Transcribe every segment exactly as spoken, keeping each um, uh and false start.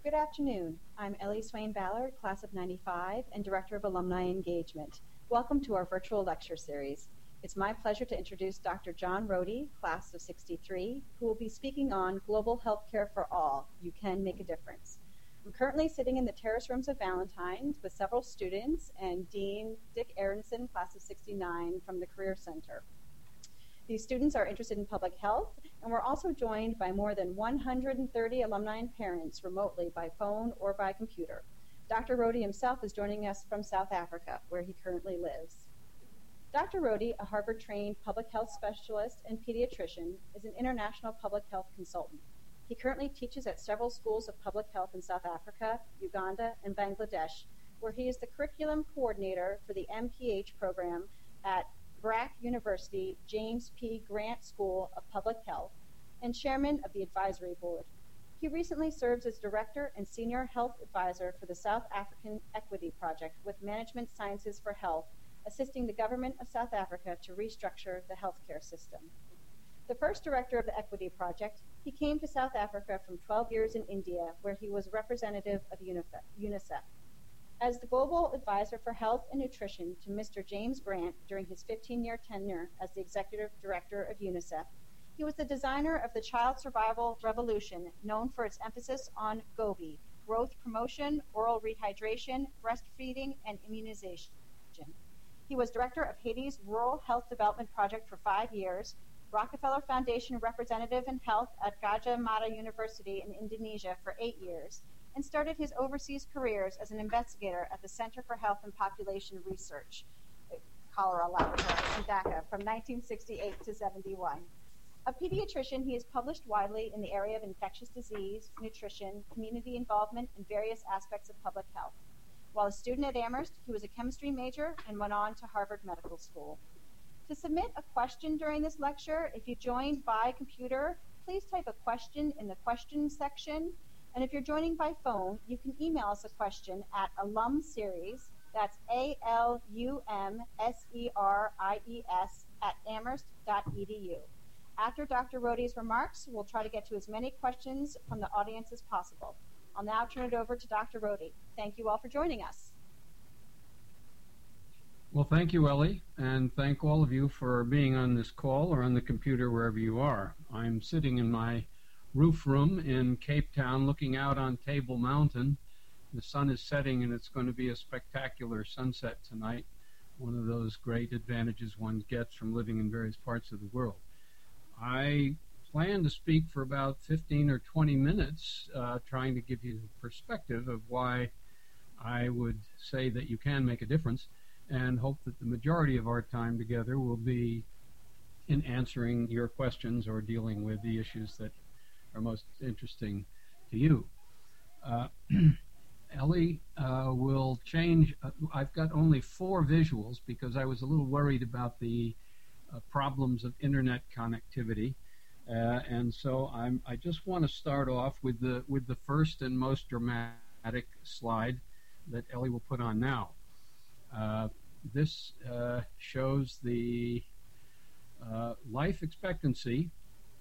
Good afternoon. I'm Ellie Swain Ballard, class of ninety-five, and Director of Alumni Engagement. Welcome to our virtual lecture series. It's my pleasure to introduce Doctor John Rohde, class of sixty-three, who will be speaking on Global Healthcare for All. You can make a difference. I'm currently sitting in the terrace rooms of Valentine's with several students and Dean Dick Aronson, class of sixty-nine, from the Career Center. These students are interested in public health, and we're also joined by more than one hundred thirty alumni and parents remotely by phone or by computer. Doctor Rohde himself is joining us from South Africa, where he currently lives. Doctor Rohde, a Harvard-trained public health specialist and pediatrician, is an international public health consultant. He currently teaches at several schools of public health in South Africa, Uganda, and Bangladesh, where he is the curriculum coordinator for the M P H program at B R A C University James P. Grant School of Public Health and chairman of the advisory board. He recently serves as director and senior health advisor for the South African Equity Project with Management Sciences for Health, assisting the government of South Africa to restructure the healthcare system. The first director of the Equity Project, he came to South Africa from twelve years in India, where he was representative of UNICEF. As the global advisor for health and nutrition to Mister James Grant during his fifteen-year tenure as the executive director of UNICEF, he was the designer of the Child Survival Revolution, known for its emphasis on GOBI, growth promotion, oral rehydration, breastfeeding, and immunization. He was director of Haiti's Rural Health Development Project for five years, Rockefeller Foundation representative in health at Gajah Mada University in Indonesia for eight years, and started his overseas careers as an investigator at the Center for Health and Population Research, Cholera Laboratory in Dhaka from nineteen sixty-eight to seventy-one. A pediatrician, he has published widely in the area of infectious disease, nutrition, community involvement, and various aspects of public health. While a student at Amherst, he was a chemistry major and went on to Harvard Medical School. To submit a question during this lecture, if you joined by computer, please type a question in the questions section. And if you're joining by phone, you can email us a question at alumseries, that's A L U M S E R I E S, at amherst dot e d u. After Doctor Rohde's remarks, we'll try to get to as many questions from the audience as possible. I'll now turn it over to Doctor Rohde. Thank you all for joining us. Well, thank you, Ellie, and thank all of you for being on this call or on the computer wherever you are. I'm sitting in my roof room in Cape Town looking out on Table Mountain. The sun is setting and it's going to be a spectacular sunset tonight, one of those great advantages one gets from living in various parts of the world. I plan to speak for about fifteen or twenty minutes, uh, trying to give you perspective of why I would say that you can make a difference, and hope that the majority of our time together will be in answering your questions or dealing with the issues that are most interesting to you. Uh, Ellie uh, will change. Uh, I've got only four visuals because I was a little worried about the uh, problems of internet connectivity, uh, and so I'm, I just want to start off with the with the first and most dramatic slide that Ellie will put on now. Uh, this uh, shows the uh, life expectancy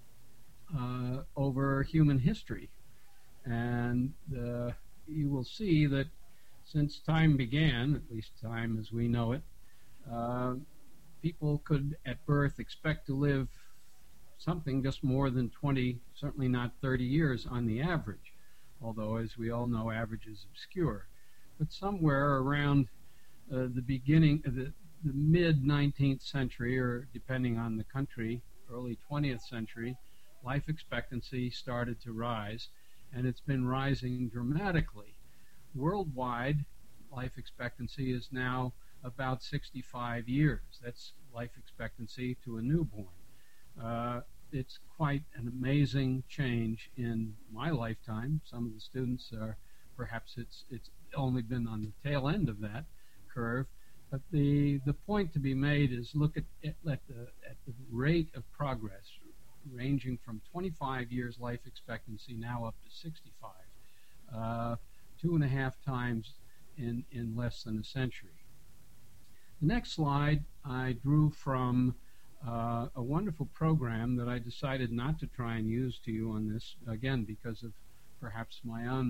Uh, over human history, and uh, you will see that since time began, at least time as we know it, uh, people could at birth expect to live something just more than twenty, certainly not thirty years on the average, although as we all know average is obscure. But somewhere around uh, the beginning of the, the mid nineteenth century, or depending on the country, early twentieth century, life expectancy started to rise, and it's been rising dramatically. Worldwide, life expectancy is now about sixty-five years. That's life expectancy to a newborn. Uh, it's quite an amazing change in my lifetime. Some of the students are, perhaps it's it's only been on the tail end of that curve. But the, the point to be made is look at, at, the, at the rate of progress, ranging from twenty-five years life expectancy now up to sixty-five, uh, two and a half times in, in less than a century. The next slide I drew from uh, a wonderful program that I decided not to try and use to you on this, again, because of perhaps my own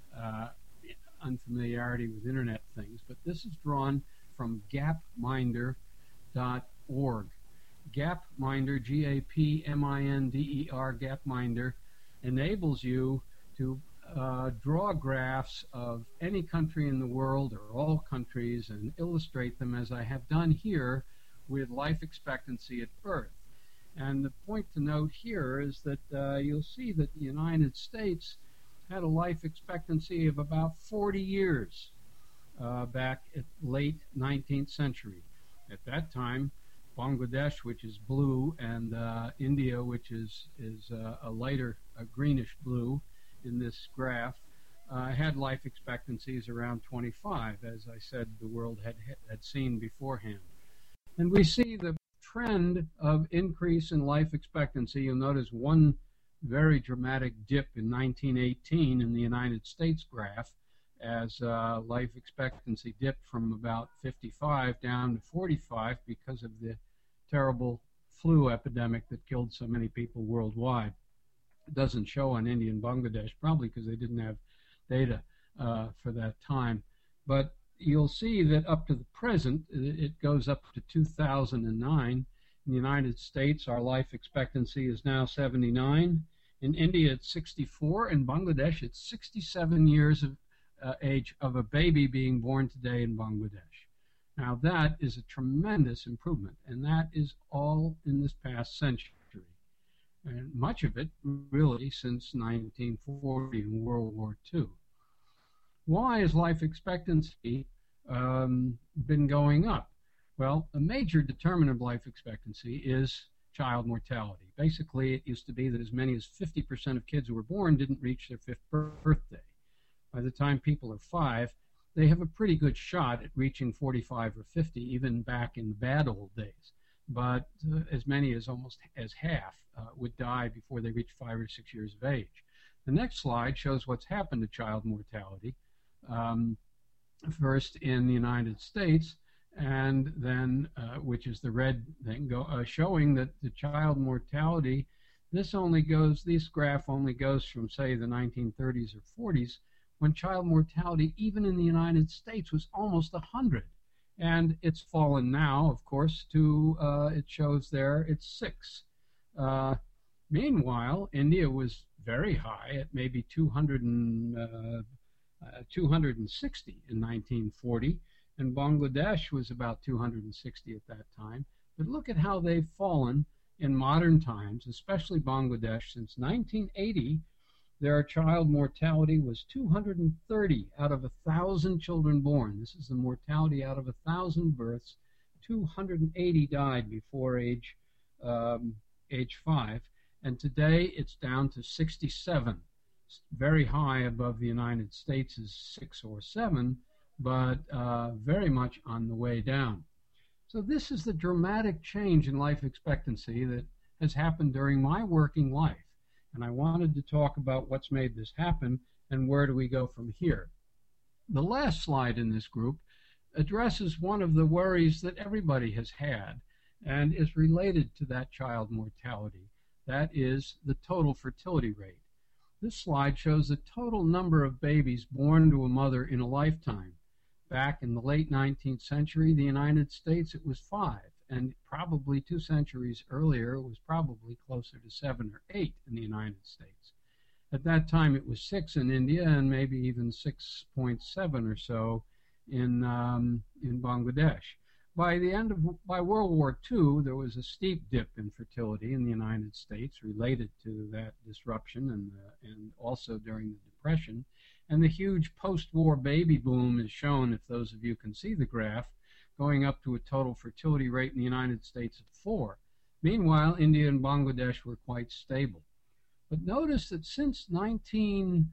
uh, unfamiliarity with internet things, but this is drawn from gapminder dot org. Gapminder, G A P M I N D E R, Gapminder, enables you to uh, draw graphs of any country in the world or all countries and illustrate them, as I have done here, with life expectancy at birth. And the point to note here is that uh, you'll see that the United States had a life expectancy of about forty years uh, back at late nineteenth century. At that time, Bangladesh, which is blue, and uh, India, which is, is uh, a lighter a greenish blue in this graph, uh, had life expectancies around twenty-five, as I said the world had, had seen beforehand. And we see the trend of increase in life expectancy. You'll notice one very dramatic dip in nineteen eighteen in the United States graph, as uh, life expectancy dipped from about fifty-five down to forty-five because of the terrible flu epidemic that killed so many people worldwide. It doesn't show on India and Bangladesh, probably because they didn't have data uh, for that time. But you'll see that up to the present, it goes up to two thousand nine. In the United States, our life expectancy is now seventy-nine. In India, it's sixty-four. In Bangladesh, it's sixty-seven years of uh, age of a baby being born today in Bangladesh. Now, that is a tremendous improvement, and that is all in this past century. And much of it really since nineteen forty and World War Two. Why has life expectancy um, been going up? Well, a major determinant of life expectancy is child mortality. Basically, it used to be that as many as fifty percent of kids who were born didn't reach their fifth birthday. By the time people are five, they have a pretty good shot at reaching forty-five or fifty, even back in the bad old days. But uh, as many as almost as half uh, would die before they reach five or six years of age. The next slide shows what's happened to child mortality, um, first in the United States, and then, uh, which is the red thing, go, uh, showing that the child mortality, this only goes, this graph only goes from, say, the nineteen thirties or forties, when child mortality, even in the United States, was almost one hundred. And it's fallen now, of course, to, uh, it shows there, it's six. Uh, meanwhile, India was very high at maybe two hundred and, uh, uh, two hundred sixty in nineteen forty, and Bangladesh was about two hundred sixty at that time. But look at how they've fallen in modern times, especially Bangladesh. Since nineteen eighty, their child mortality was two hundred thirty out of one thousand children born. This is the mortality out of one thousand births. two hundred eighty died before age, um, age five. And today it's down to sixty-seven. It's very high above the United States is six or seven, but uh, very much on the way down. So this is the dramatic change in life expectancy that has happened during my working life. And I wanted to talk about what's made this happen and where do we go from here. The last slide in this group addresses one of the worries that everybody has had and is related to that child mortality. That is the total fertility rate. This slide shows the total number of babies born to a mother in a lifetime. Back in the late nineteenth century, the United States, it was five. And probably two centuries earlier, it was probably closer to seven or eight in the United States. At that time, it was six in India and maybe even six point seven or so in, um, in Bangladesh. By the end of, by World War Two, there was a steep dip in fertility in the United States related to that disruption and, uh, and also during the Depression. And the huge post-war baby boom is shown, if those of you can see the graph, going up to a total fertility rate in the United States of four. Meanwhile, India and Bangladesh were quite stable. But notice that since nineteen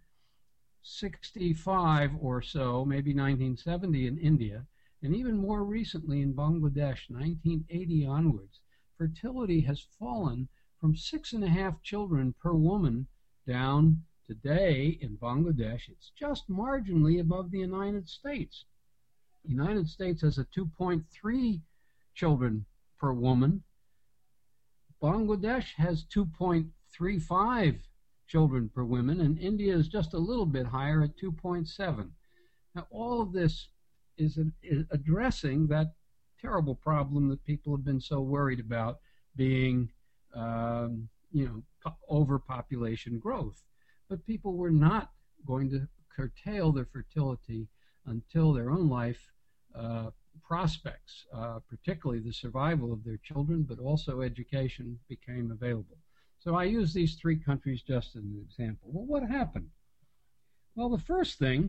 sixty-five or so, maybe nineteen seventy in India, and even more recently in Bangladesh, nineteen eighty onwards, fertility has fallen from six and a half children per woman down today in Bangladesh. It's just marginally above the United States. The United States has a two point three children per woman. Bangladesh has two point three five children per woman, and India is just a little bit higher at two point seven. Now, all of this is, a, is addressing that terrible problem that people have been so worried about, being, um, you know, po- overpopulation growth. But people were not going to curtail their fertility until their own life uh, prospects, uh, particularly the survival of their children, but also education, became available. So I use these three countries just as an example. Well, what happened? Well, the first thing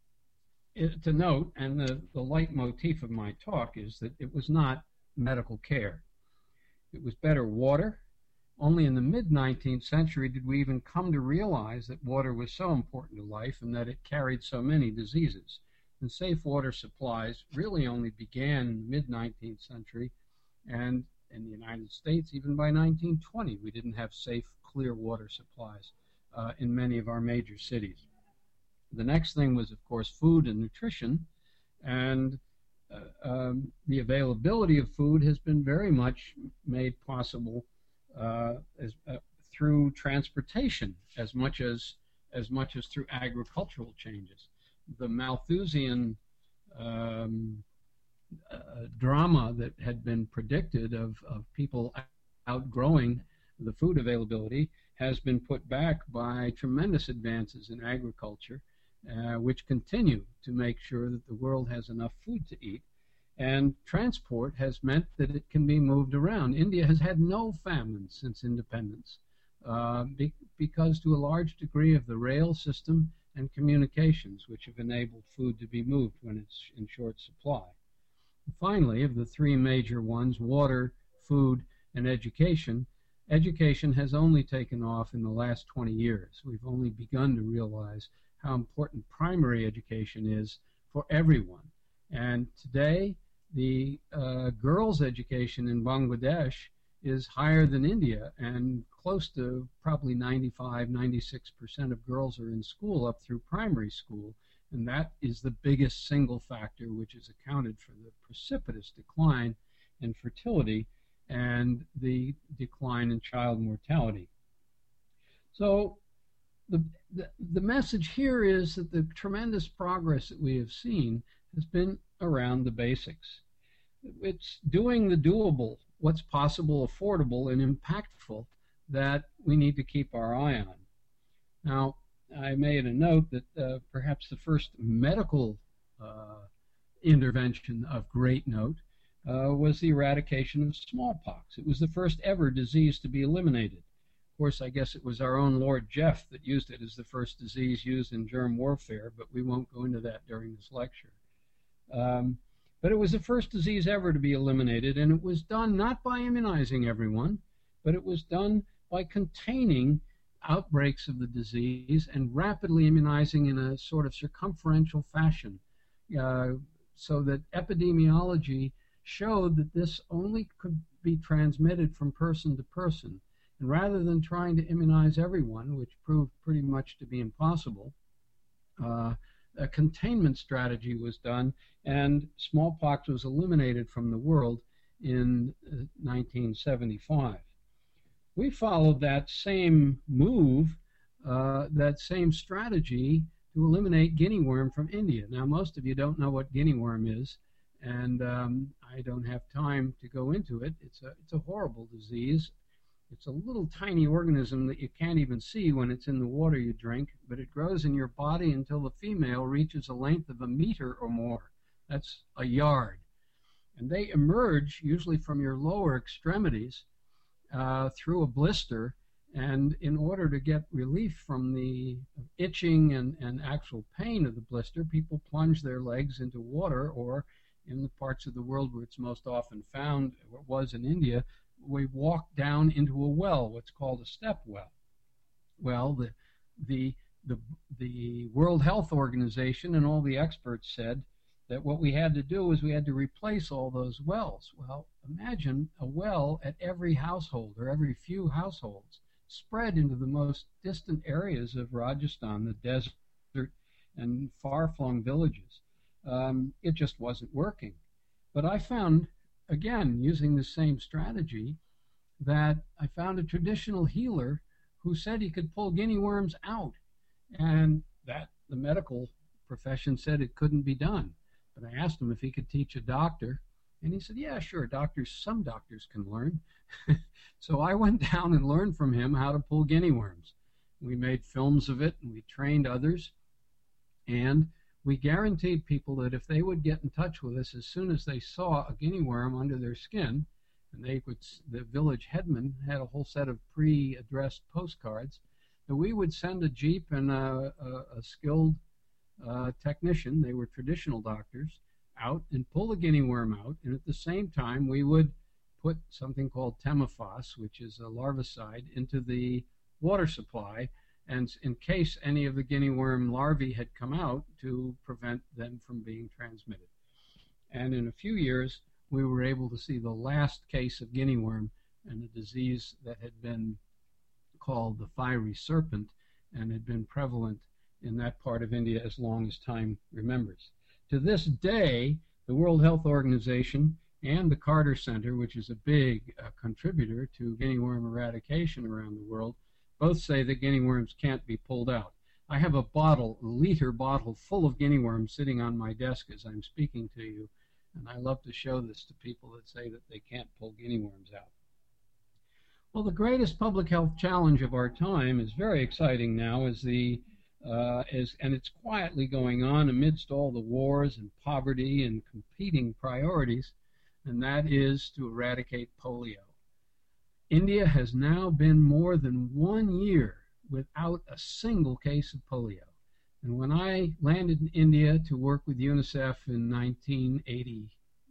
to note, and the, the leitmotif of my talk, is that it was not medical care. It was better water. Only in the mid-nineteenth century did we even come to realize that water was so important to life and that it carried so many diseases. And safe water supplies really only began in the mid-nineteenth century, and in the United States, even by nineteen twenty, we didn't have safe, clear water supplies uh, in many of our major cities. The next thing was, of course, food and nutrition, and uh, um, the availability of food has been very much made possible uh, as, uh, through transportation as much as as much as through agricultural changes. The Malthusian um, uh, drama that had been predicted of, of people outgrowing the food availability has been put back by tremendous advances in agriculture, Uh, which continue to make sure that the world has enough food to eat. And transport has meant that it can be moved around. India has had no famine since independence uh, be, because to a large degree of the rail system and communications, which have enabled food to be moved when it's in short supply. And finally, of the three major ones, water, food, and education, education has only taken off in the last twenty years. We've only begun to realize how important primary education is for everyone. And today, the uh, girls' education in Bangladesh is higher than India, and close to probably ninety-five, ninety-six percent of girls are in school up through primary school, and that is the biggest single factor which has accounted for the precipitous decline in fertility and the decline in child mortality. So The, the, the message here is that the tremendous progress that we have seen has been around the basics. It's doing the doable, what's possible, affordable, and impactful that we need to keep our eye on. Now, I made a note that uh, perhaps the first medical uh, intervention of great note uh, was the eradication of smallpox. It was the first ever disease to be eliminated. Of course, I guess it was our own Lord Jeff that used it as the first disease used in germ warfare, but we won't go into that during this lecture. Um, but it was the first disease ever to be eliminated, and it was done not by immunizing everyone, but it was done by containing outbreaks of the disease and rapidly immunizing in a sort of circumferential fashion, uh, so that epidemiology showed that this only could be transmitted from person to person. And rather than trying to immunize everyone, which proved pretty much to be impossible, uh, a containment strategy was done, and smallpox was eliminated from the world in uh, nineteen seventy-five. We followed that same move, uh, that same strategy to eliminate guinea worm from India. Now, most of you don't know what guinea worm is, and um, I don't have time to go into it. It's a, it's a horrible disease. It's a little tiny organism that you can't even see when it's in the water you drink, but it grows in your body until the female reaches a length of a meter or more. That's a yard. And they emerge usually from your lower extremities uh, through a blister, and in order to get relief from the itching and, and actual pain of the blister, people plunge their legs into water, or in the parts of the world where it's most often found, or it was in India, we walk down into a well, what's called a step well. Well, the, the, the, the World Health Organization and all the experts said that what we had to do is we had to replace all those wells. Well, imagine a well at every household or every few households spread into the most distant areas of Rajasthan, the desert, and far-flung villages. Um, it just wasn't working. But I found, again, using the same strategy, that I found a traditional healer who said he could pull guinea worms out, and that the medical profession said it couldn't be done. But I asked him if he could teach a doctor, and he said, yeah, sure, doctors, some doctors can learn. So I went down and learned from him how to pull guinea worms. We made films of it, and we trained others, and we guaranteed people that if they would get in touch with us as soon as they saw a guinea worm under their skin, and they would, the village headman had a whole set of pre-addressed postcards, that we would send a jeep and a, a, a skilled uh, technician, they were traditional doctors, out and pull the guinea worm out, and at the same time we would put something called Temafos, which is a larvicide, into the water supply, and in case any of the guinea worm larvae had come out, to prevent them from being transmitted. And in a few years, we were able to see the last case of guinea worm and a disease that had been called the fiery serpent and had been prevalent in that part of India as long as time remembers. To this day, the World Health Organization and the Carter Center, which is a big uh, contributor to guinea worm eradication around the world, both say that guinea worms can't be pulled out. I have a bottle, a liter bottle full of guinea worms sitting on my desk as I'm speaking to you, and I love to show this to people that say that they can't pull guinea worms out. Well, the greatest public health challenge of our time is very exciting now, is the uh, is, and it's quietly going on amidst all the wars and poverty and competing priorities, and that is to eradicate polio. India has now been more than one year without a single case of polio. And when I landed in India to work with UNICEF in nineteen eighty,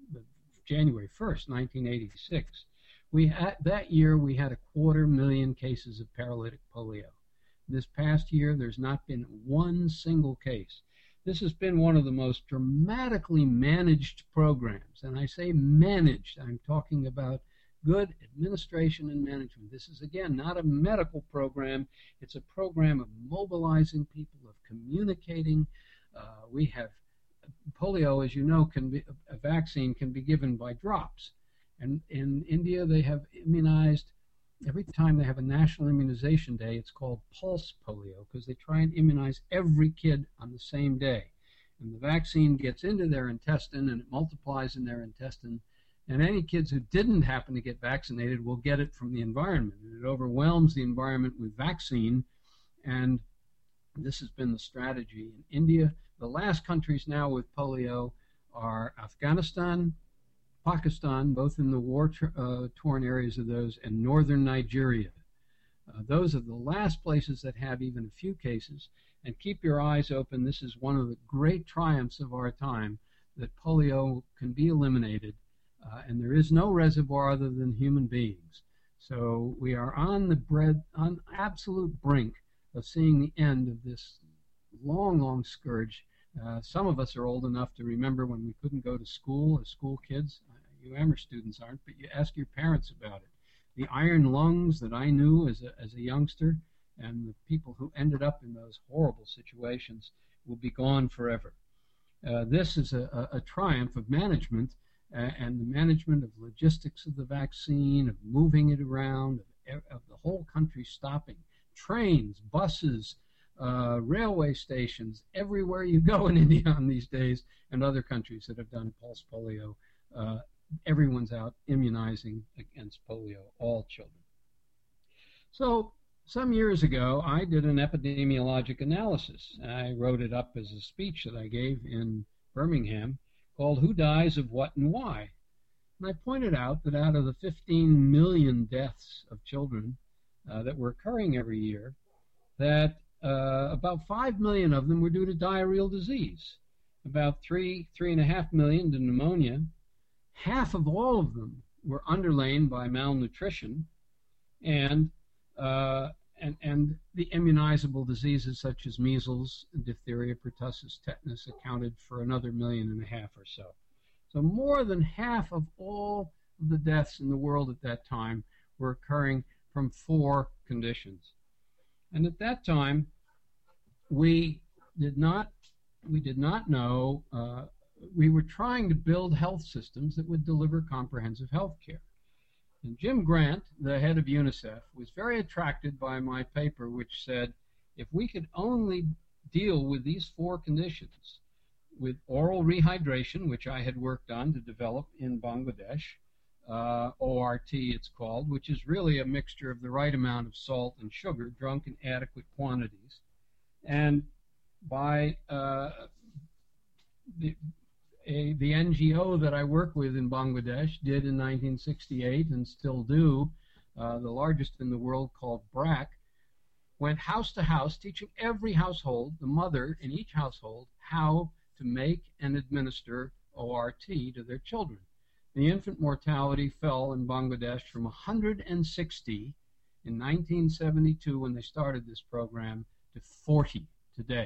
January first, nineteen eighty-six, we had, that year we had a quarter million cases of paralytic polio. This past year, there's not been one single case. This has been one of the most dramatically managed programs. And I say managed, I'm talking about good administration and management. This is, again, not a medical program. It's a program of mobilizing people, of communicating. Uh, we have polio, as you know, can be, a vaccine can be given by drops. And in India, they have immunized, every time they have a national immunization day, it's called pulse polio, because they try and immunize every kid on the same day. And the vaccine gets into their intestine, and it multiplies in their intestine. And any kids who didn't happen to get vaccinated will get it from the environment. And it overwhelms the environment with vaccine, and this has been the strategy in India. The last countries now with polio are Afghanistan, Pakistan, both in the war-torn uh, areas of those, and northern Nigeria. Uh, those are the last places that have even a few cases. And keep your eyes open. This is one of the great triumphs of our time, that polio can be eliminated. Uh, and there is no reservoir other than human beings. So we are on the bread, on absolute brink of seeing the end of this long, long scourge. Uh, some of us are old enough to remember when we couldn't go to school as school kids. Uh, you Amherst students aren't, but you ask your parents about it. The iron lungs that I knew as a, as a youngster, and the people who ended up in those horrible situations will be gone forever. Uh, this is a, a, a triumph of management, uh, and the management of logistics of the vaccine, of moving it around, of, of the whole country stopping. Trains, buses, uh, railway stations, everywhere you go in India on these days, and other countries that have done pulse polio, uh, everyone's out immunizing against polio, all children. So some years ago, I did an epidemiologic analysis. I wrote it up as a speech that I gave in Birmingham called Who Dies of What and Why? And I pointed out that out of the fifteen million deaths of children uh, that were occurring every year, that uh, about five million of them were due to diarrheal disease, about three, three and a half million to pneumonia. Half of all of them were underlain by malnutrition, and uh, and and the immunizable diseases such as measles, diphtheria, pertussis, tetanus accounted for another million and a half or so. So more than half of all of the deaths in the world at that time were occurring from four conditions. And at that time, we did not we did not know. Uh, we were trying to build health systems that would deliver comprehensive health care. And Jim Grant, the head of UNICEF, was very attracted by my paper, which said if we could only deal with these four conditions, with oral rehydration, which I had worked on to develop in Bangladesh, uh, O R T it's called, which is really a mixture of the right amount of salt and sugar drunk in adequate quantities. And by uh, the, a, the N G O that I work with in Bangladesh did in nineteen sixty-eight and still do, uh, the largest in the world called B R A C, went house to house teaching every household, the mother in each household, how to make and administer O R T to their children. The infant mortality fell in Bangladesh from one hundred sixty in nineteen seventy-two when they started this program to forty today.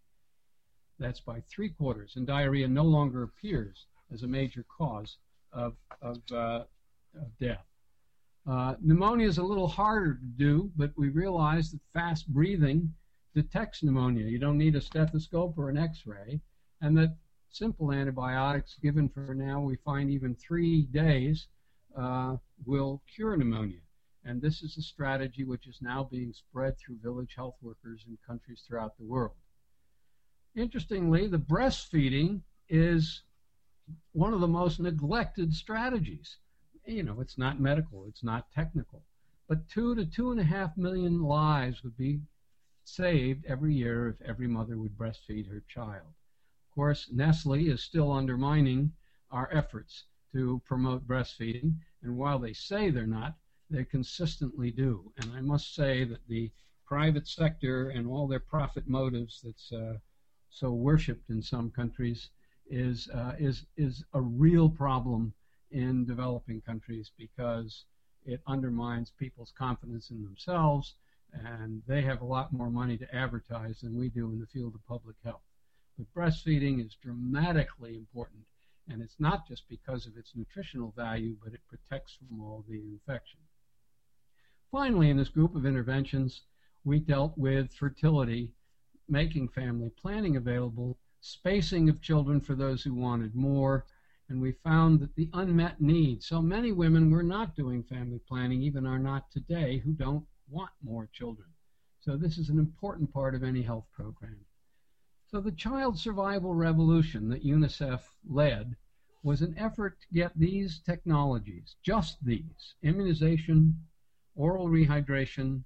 That's by three quarters, and diarrhea no longer appears as a major cause of, of, uh, of death. Uh, pneumonia is a little harder to do, but we realize that fast breathing detects pneumonia. You don't need a stethoscope or an X-ray, and that simple antibiotics given for now, we find even three days, uh, will cure pneumonia. And this is a strategy which is now being spread through village health workers in countries throughout the world. Interestingly, the breastfeeding is one of the most neglected strategies. You know, it's not medical, it's not technical, but two to two and a half million lives would be saved every year if every mother would breastfeed her child. Of course, Nestle is still undermining our efforts to promote breastfeeding, and while they say they're not, they consistently do. And I must say that the private sector and all their profit motives that's uh, so worshipped in some countries is, uh, is, is a real problem in developing countries, because it undermines people's confidence in themselves, and they have a lot more money to advertise than we do in the field of public health. But breastfeeding is dramatically important, and it's not just because of its nutritional value, but it protects from all the infection. Finally, in this group of interventions, we dealt with fertility, making family planning available, spacing of children for those who wanted more, and we found that the unmet need. So many women were not doing family planning, even are not today, who don't want more children. So this is an important part of any health program. So the child survival revolution that UNICEF led was an effort to get these technologies, just these, immunization, oral rehydration,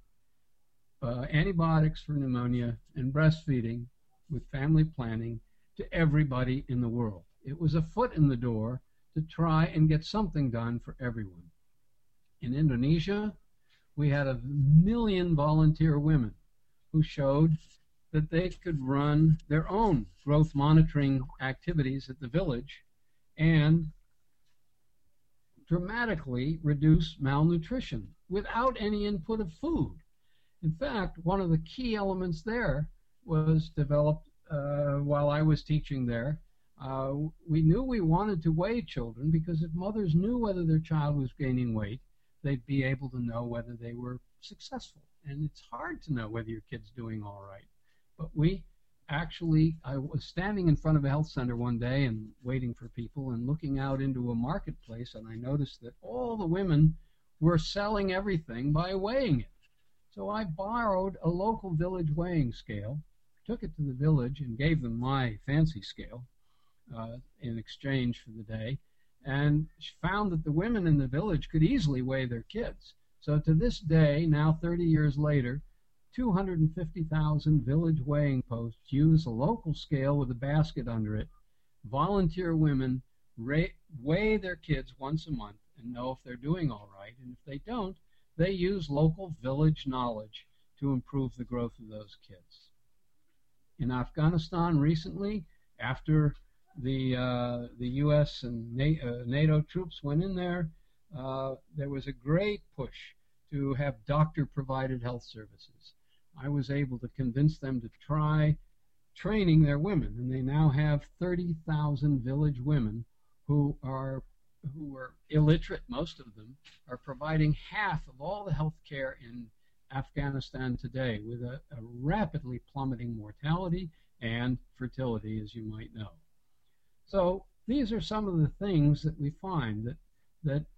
uh, antibiotics for pneumonia, and breastfeeding with family planning to everybody in the world. It was a foot in the door to try and get something done for everyone. In Indonesia, we had a million volunteer women who showed that they could run their own growth monitoring activities at the village and dramatically reduce malnutrition without any input of food. In fact, one of the key elements there was developed uh, while I was teaching there. Uh, we knew we wanted to weigh children, because if mothers knew whether their child was gaining weight, they'd be able to know whether they were successful. And it's hard to know whether your kid's doing all right. But we actually, I was standing in front of a health center one day and waiting for people and looking out into a marketplace, and I noticed that all the women were selling everything by weighing it. So I borrowed a local village weighing scale, took it to the village and gave them my fancy scale uh, in exchange for the day, and found that the women in the village could easily weigh their kids. So to this day, now thirty years later, two hundred fifty thousand village weighing posts use a local scale with a basket under it. Volunteer women weigh their kids once a month and know if they're doing all right, and if they don't, they use local village knowledge to improve the growth of those kids. In Afghanistan recently, after the, uh, the U S and NATO troops went in there, uh, there was a great push to have doctor-provided health services. I was able to convince them to try training their women, and they now have thirty thousand village women who are who are illiterate, most of them, are providing half of all the health care in Afghanistan today, with a, a rapidly plummeting mortality and fertility, as you might know. So these are some of the things that we find, that, that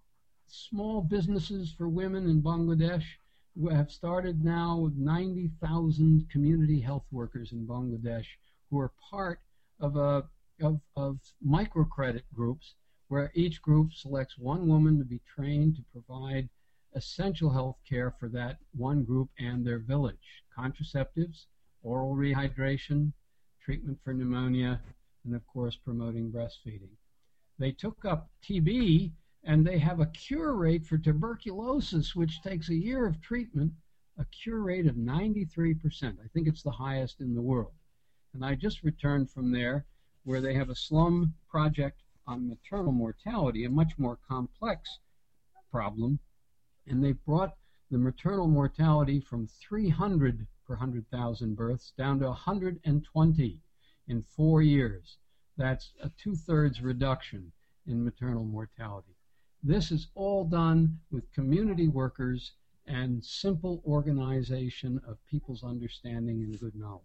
small businesses for women in Bangladesh. We have started now with ninety thousand community health workers in Bangladesh who are part of a of, of microcredit groups where each group selects one woman to be trained to provide essential health care for that one group and their village. Contraceptives, oral rehydration, treatment for pneumonia, and of course promoting breastfeeding. They took up T B, and they have a cure rate for tuberculosis, which takes a year of treatment, a cure rate of ninety-three percent. I think it's the highest in the world. And I just returned from there, where they have a slum project on maternal mortality, a much more complex problem. And they've brought the maternal mortality from three hundred per one hundred thousand births down to one hundred twenty in four years. That's a two-thirds reduction in maternal mortality. This is all done with community workers and simple organization of people's understanding and good knowledge.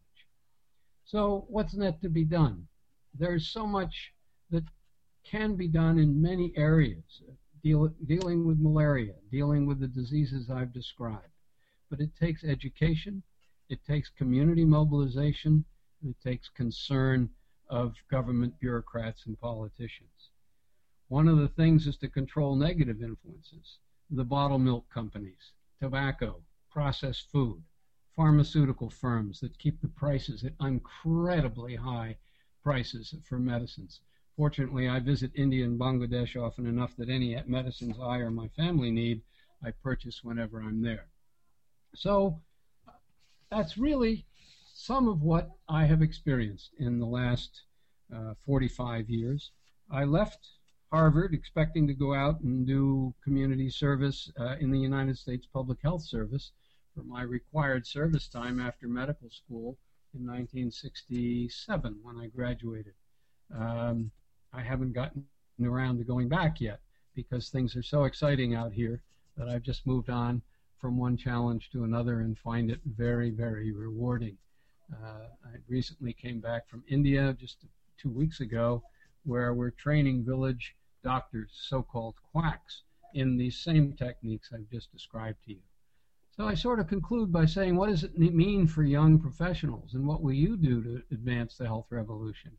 So what's net to be done? There's so much that can be done in many areas, deal, dealing with malaria, dealing with the diseases I've described. But it takes education, it takes community mobilization, and it takes concern of government bureaucrats and politicians. One of the things is to control negative influences, the bottle milk companies, tobacco, processed food, pharmaceutical firms that keep the prices at incredibly high prices for medicines. Fortunately, I visit India and Bangladesh often enough that any medicines I or my family need, I purchase whenever I'm there. So that's really some of what I have experienced in the last uh, forty-five years. I left Harvard expecting to go out and do community service uh, in the United States Public Health Service for my required service time after medical school in nineteen sixty-seven when I graduated. Um, I haven't gotten around to going back yet because things are so exciting out here that I've just moved on from one challenge to another and find it very, very rewarding. Uh, I recently came back from India just two weeks ago where we're training village doctors, so-called quacks, in these same techniques I've just described to you. So I sort of conclude by saying, what does it mean for young professionals, and what will you do to advance the health revolution?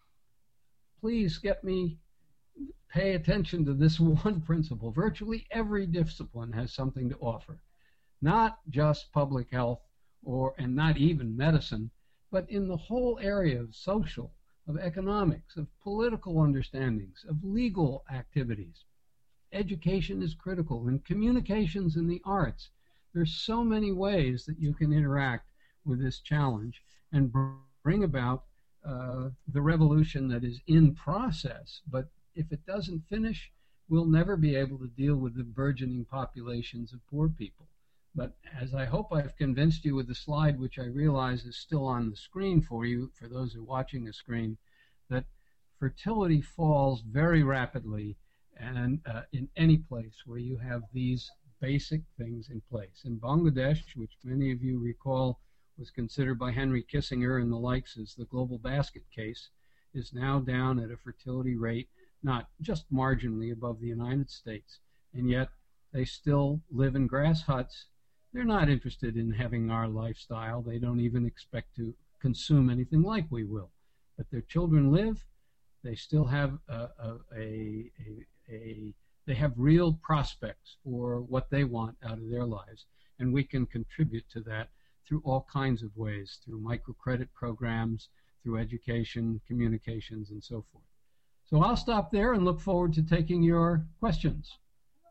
Please get me, pay attention to this one principle. Virtually every discipline has something to offer, not just public health or and not even medicine, but in the whole area of social, of economics, of political understandings, of legal activities. Education is critical, and communications in the arts. There's so many ways that you can interact with this challenge and bring about uh, the revolution that is in process. But if it doesn't finish, we'll never be able to deal with the burgeoning populations of poor people. But as I hope I've convinced you with the slide, which I realize is still on the screen for you, for those who are watching the screen, that fertility falls very rapidly and uh, in any place where you have these basic things in place. In Bangladesh, which many of you recall was considered by Henry Kissinger and the likes as the global basket case, is now down at a fertility rate not just marginally above the United States, and yet they still live in grass huts. They're not interested in having our lifestyle. They don't even expect to consume anything like we will. But their children live. They still have a, a, a, a, a they have real prospects for what they want out of their lives, and we can contribute to that through all kinds of ways, through microcredit programs, through education, communications, and so forth. So I'll stop there and look forward to taking your questions.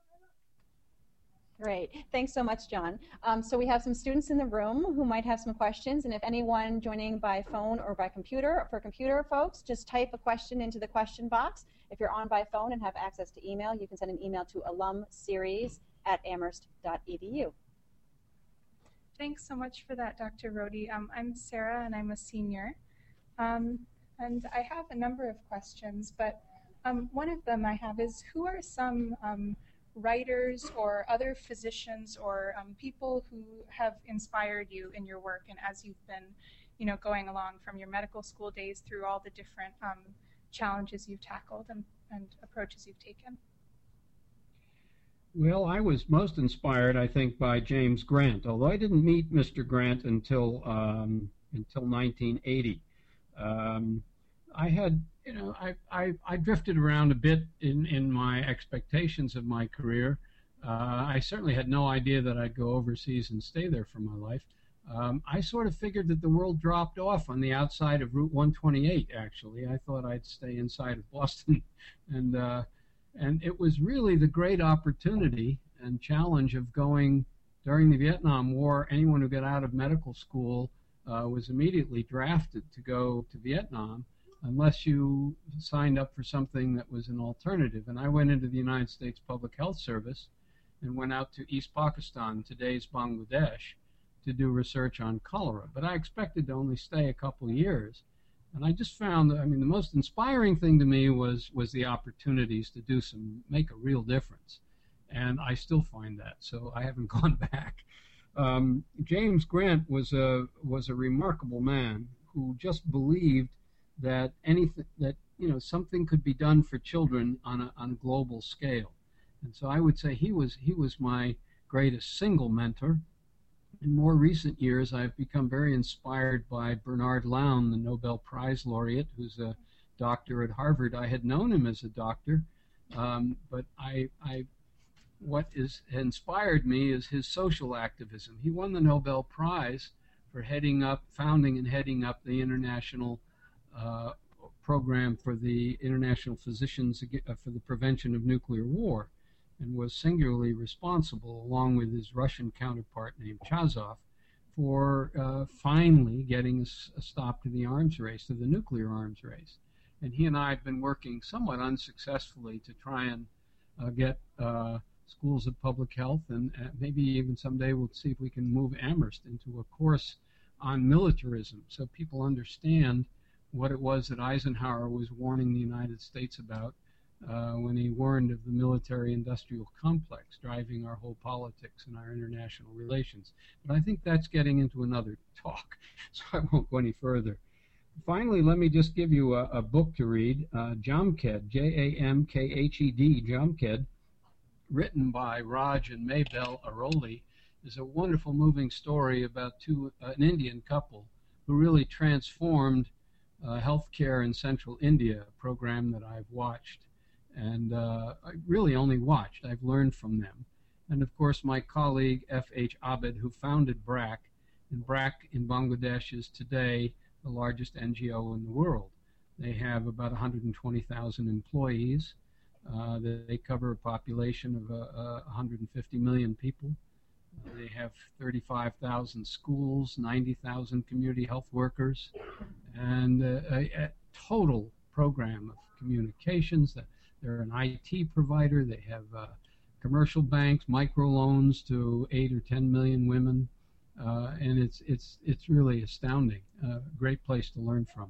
Great. Thanks so much, John. Um, so we have some students in the room who might have some questions, and if anyone joining by phone or by computer, for computer folks, just type a question into the question box. If you're on by phone and have access to email, you can send an email to alumseries at amherst dot e d u. Thanks so much for that, Doctor Rohde. Um, I'm Sarah, and I'm a senior. Um, and I have a number of questions, but um, one of them I have is, who are some um, writers or other physicians or um, people who have inspired you in your work and as you've been, you know, going along from your medical school days through all the different um, challenges you've tackled and, and approaches you've taken? Well, I was most inspired, I think, by James Grant, although I didn't meet Mister Grant until um, until nineteen eighty. Um, I had, you know, I, I, I drifted around a bit in, in my expectations of my career. Uh, I certainly had no idea that I'd go overseas and stay there for my life. Um, I sort of figured that the world dropped off on the outside of Route one twenty-eight, actually. I thought I'd stay inside of Boston. and uh, and it was really the great opportunity and challenge of going during the Vietnam War. Anyone who got out of medical school uh, was immediately drafted to go to Vietnam unless you signed up for something that was an alternative. And I went into the United States Public Health Service and went out to East Pakistan, today's Bangladesh, to do research on cholera. But I expected to only stay a couple years. And I just found that, I mean, the most inspiring thing to me was, was the opportunities to do some, make a real difference. And I still find that, so I haven't gone back. Um, James Grant was a, was a remarkable man who just believed that anything, that, you know, something could be done for children on a, on a global scale. And so I would say he was, he was my greatest single mentor. In more recent years, I've become very inspired by Bernard Lown, the Nobel Prize laureate, who's a doctor at Harvard. I had known him as a doctor, um, but I, I, what is inspired me is his social activism. He won the Nobel Prize for heading up, founding and heading up the international uh, program for the International Physicians uh, for the Prevention of Nuclear War, and was singularly responsible, along with his Russian counterpart named Chazov, for uh, finally getting a, a stop to the arms race, to the nuclear arms race. And he and I have been working somewhat unsuccessfully to try and uh, get uh, schools of public health, and uh, maybe even someday we'll see if we can move Amherst into a course on militarism, so people understand what it was that Eisenhower was warning the United States about Uh, when he warned of the military-industrial complex driving our whole politics and our international relations. But I think that's getting into another talk, so I won't go any further. Finally, let me just give you a, a book to read, uh, Jamkhed, J A M K H E D, Jamkhed, written by Raj and Maybelle Aroli, is a wonderful, moving story about two, uh, an Indian couple who really transformed uh, healthcare in central India, a program that I've watched. And uh, I really only watched. I've learned from them. And of course, my colleague F H Abid, who founded BRAC, and BRAC in Bangladesh is today the largest N G O in the world. They have about one hundred twenty thousand employees. Uh, they cover a population of uh, uh, one hundred fifty million people. Uh, they have thirty-five thousand schools, ninety thousand community health workers, and uh, a, a total program of communications. That They're an I T provider. They have uh, commercial banks, microloans to eight or ten million women, uh, and it's it's it's really astounding. A uh, great place to learn from.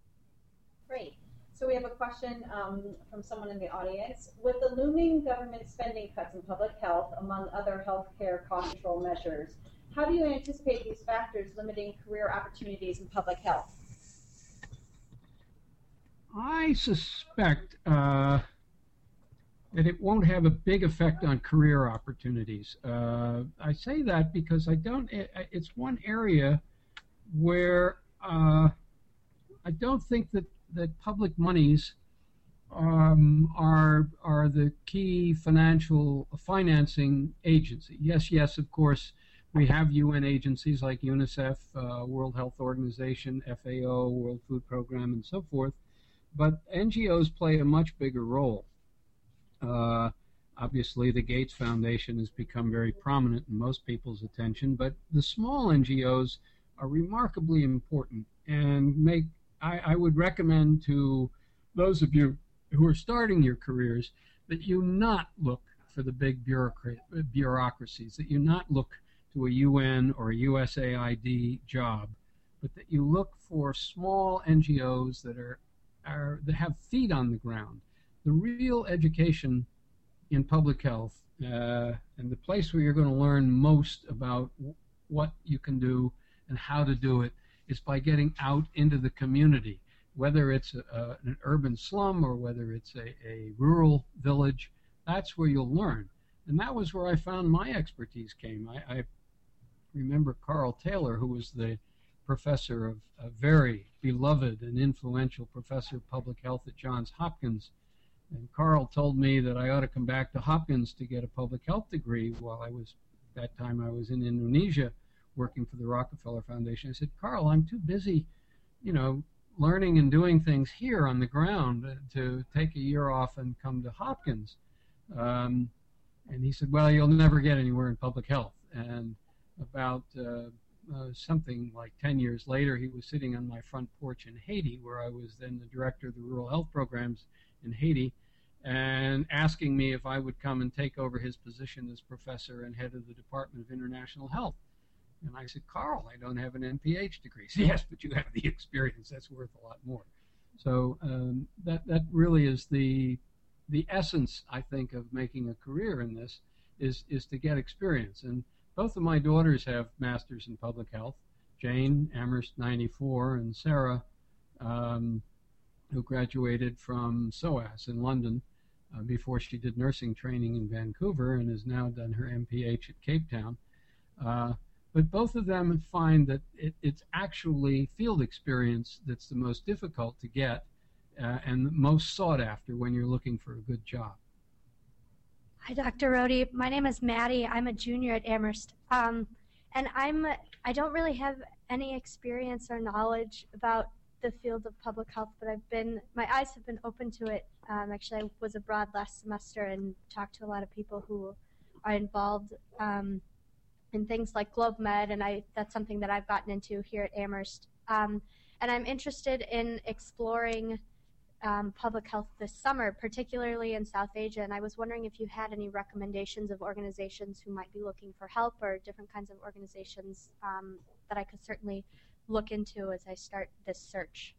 Great. So we have a question um, from someone in the audience. With the looming government spending cuts in public health, among other healthcare cost control measures, how do you anticipate these factors limiting career opportunities in public health? I suspect uh, that it won't have a big effect on career opportunities. Uh, I say that because I don't. It, it's one area where uh, I don't think that, that public monies um, are are the key financial financing agency. Yes, yes, of course, we have U N agencies like UNICEF, uh, World Health Organization, F A O, World Food Program, and so forth. But N G Os play a much bigger role. Uh, obviously, the Gates Foundation has become very prominent in most people's attention, but the small N G Os are remarkably important, and make I, I would recommend to those of you who are starting your careers that you not look for the big bureaucrat, bureaucracies, that you not look to a U N or a U S A I D job, but that you look for small N G Os that are Are, that have feet on the ground. The real education in public health uh, and the place where you're going to learn most about w- what you can do and how to do it is by getting out into the community, whether it's a, a, an urban slum or whether it's a, a rural village. That's where you'll learn. And that was where I found my expertise came. I, I remember Carl Taylor, who was the professor of a very beloved and influential professor of public health at Johns Hopkins. And Carl told me that I ought to come back to Hopkins to get a public health degree while I was, at that time I was in Indonesia working for the Rockefeller Foundation. I said, Carl, I'm too busy, you know, learning and doing things here on the ground to take a year off and come to Hopkins. Um, and he said, well, you'll never get anywhere in public health. And about uh, uh, something like ten years later, he was sitting on my front porch in Haiti, where I was then the director of the rural health programs in Haiti, and asking me if I would come and take over his position as professor and head of the Department of International Health. And I said, Carl, I don't have an M P H degree. He said, yes, but you have the experience. That's worth a lot more. So um, that, that really is the, the essence, I think, of making a career in this, is, is to get experience. And both of my daughters have masters in public health, Jane, Amherst ninety-four, and Sarah, um, who graduated from SOAS in London uh, before she did nursing training in Vancouver and has now done her M P H at Cape Town. Uh, But both of them find that it, it's actually field experience that's the most difficult to get uh, and the most sought after when you're looking for a good job. Hi, Doctor Rohde. My name is Maddie. I'm a junior at Amherst. Um, and I'm, I don't really have any experience or knowledge about the field of public health, but I've been, my eyes have been open to it. Um, actually, I was abroad last semester and talked to a lot of people who are involved um, in things like GlobeMed, and I, that's something that I've gotten into here at Amherst. Um, and I'm interested in exploring um, public health this summer, particularly in South Asia, and I was wondering if you had any recommendations of organizations who might be looking for help, or different kinds of organizations um, that I could certainly look into as I start this search.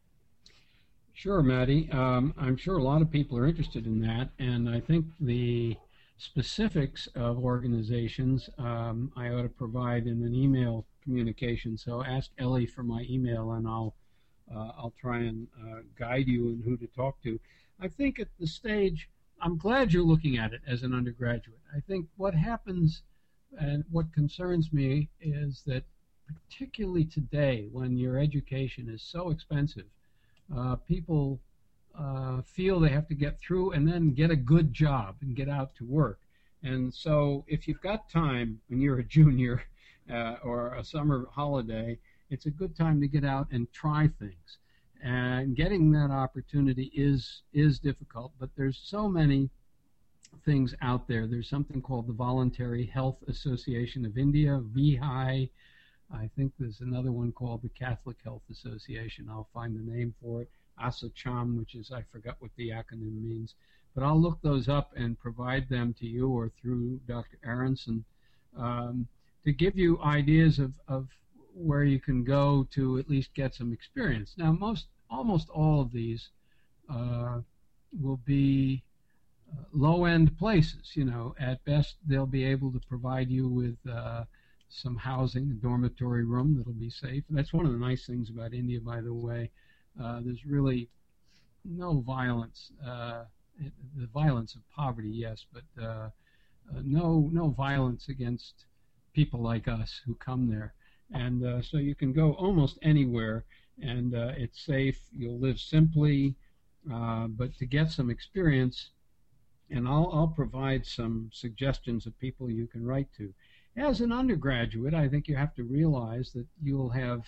Sure, Maddie. Um, I'm sure a lot of people are interested in that, and I think the specifics of organizations um, I ought to provide in an email communication. So ask Ellie for my email, and I'll uh, I'll try and uh, guide you in who to talk to. I think at the stage, I'm glad you're looking at it as an undergraduate. I think what happens and what concerns me is that particularly today, when your education is so expensive, uh, people Uh, feel they have to get through and then get a good job and get out to work. And so if you've got time when you're a junior uh, or a summer holiday, it's a good time to get out and try things. And getting that opportunity is is difficult, but there's so many things out there. There's something called the Voluntary Health Association of India, V H I. I think there's another one called the Catholic Health Association. I'll find the name for it. ASSOCHAM, which is, I forgot what the acronym means, but I'll look those up and provide them to you or through Doctor Aronson um, to give you ideas of, of where you can go to at least get some experience. Now, most, almost all of these uh, will be uh, low-end places. You know, at best, they'll be able to provide you with uh, some housing, a dormitory room that'll be safe. And that's one of the nice things about India, by the way. Uh, there's really no violence, uh, it, the violence of poverty, yes, but uh, uh, no no violence against people like us who come there. And uh, so you can go almost anywhere, and uh, it's safe, you'll live simply, uh, but to get some experience, and I'll, I'll provide some suggestions of people you can write to. As an undergraduate, I think you have to realize that you'll have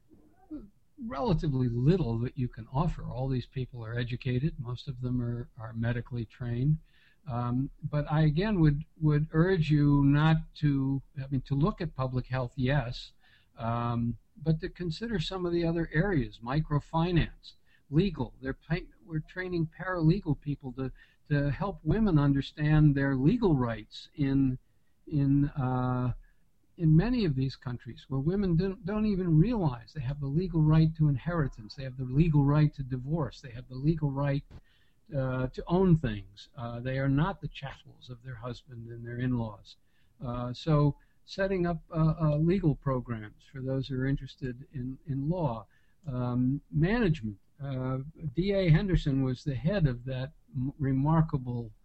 relatively little that you can offer. All these people are educated. Most of them are, are medically trained. Um, but I, again, would, would urge you not to, I mean, to look at public health, yes, um, but to consider some of the other areas, microfinance, legal. They're pay, we're training paralegal people to, to help women understand their legal rights in, in uh, in many of these countries where women don't, don't even realize they have the legal right to inheritance, they have the legal right to divorce, they have the legal right uh, to own things. Uh, they are not the chattels of their husband and their in-laws. Uh, so setting up uh, uh, legal programs for those who are interested in, in law. Um, management. Uh, D A Henderson was the head of that m remarkable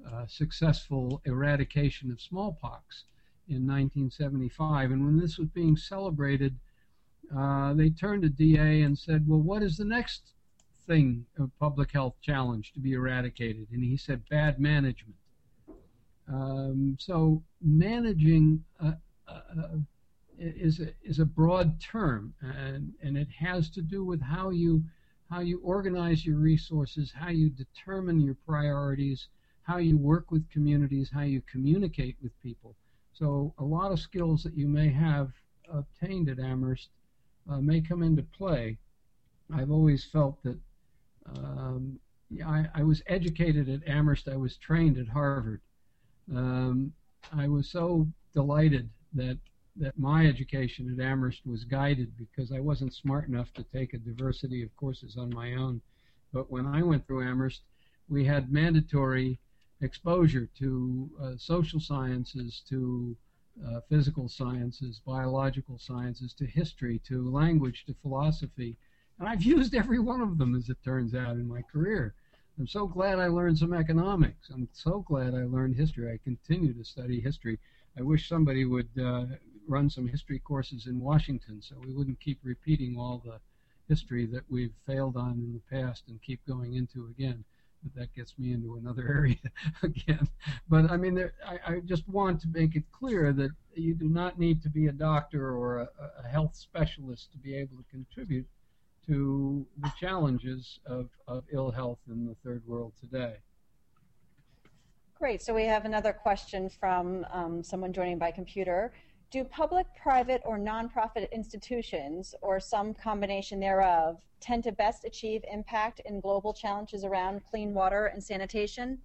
uh, successful eradication of smallpox in nineteen seventy-five. And when this was being celebrated, uh, they turned to D A and said, well, what is the next thing, a public health challenge to be eradicated? And he said, bad management. Um, so managing uh, uh, is a, is a broad term, and, and it has to do with how you how you organize your resources, how you determine your priorities, how you work with communities, how you communicate with people. So a lot of skills that you may have obtained at Amherst uh, may come into play. I've always felt that um, I, I was educated at Amherst, I was trained at Harvard. Um, I was so delighted that that my education at Amherst was guided, because I wasn't smart enough to take a diversity of courses on my own. But when I went through Amherst, we had mandatory exposure to uh, social sciences, to uh, physical sciences, biological sciences, to history, to language, to philosophy. And I've used every one of them, as it turns out, in my career. I'm so glad I learned some economics. I'm so glad I learned history. I continue to study history. I wish somebody would uh, run some history courses in Washington so we wouldn't keep repeating all the history that we've failed on in the past and keep going into again. But that gets me into another area again. But I mean, there, I, I just want to make it clear that you do not need to be a doctor or a, a health specialist to be able to contribute to the challenges of, of ill health in the third world today. Great. So we have another question from um, someone joining by computer. Do public, private, or nonprofit institutions, or some combination thereof, tend to best achieve impact in global challenges around clean water and sanitation?